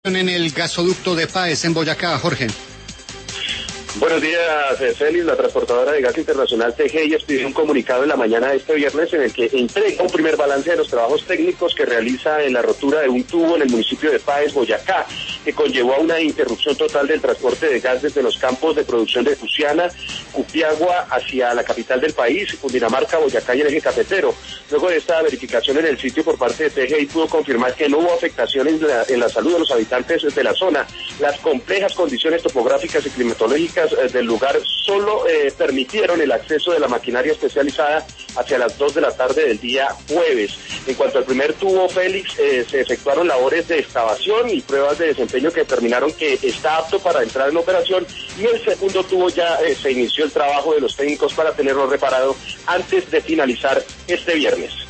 En el gasoducto de Páez en Boyacá, Jorge. Buenos días, Félix. La transportadora de gas internacional TGI expidió un comunicado en la mañana de este viernes en el que entrega un primer balance de los trabajos técnicos que realiza en la rotura de un tubo en el municipio de Páez, Boyacá, que conllevó a una interrupción total del transporte de gas desde los campos de producción de Fusiana, Cupiagua, hacia la capital del país, Cundinamarca, Boyacá y el eje cafetero. Luego de esta verificación en el sitio por parte de TGI pudo confirmar que no hubo afectaciones en la salud de los habitantes de la zona. Las complejas condiciones topográficas y climatológicas del lugar solo permitieron el acceso de la maquinaria especializada hacia las 2 de la tarde del día jueves. En cuanto al primer tubo, Félix, se efectuaron labores de excavación y pruebas de desempeño que determinaron que está apto para entrar en operación, y el segundo tubo ya se inició el trabajo de los técnicos para tenerlo reparado antes de finalizar este viernes.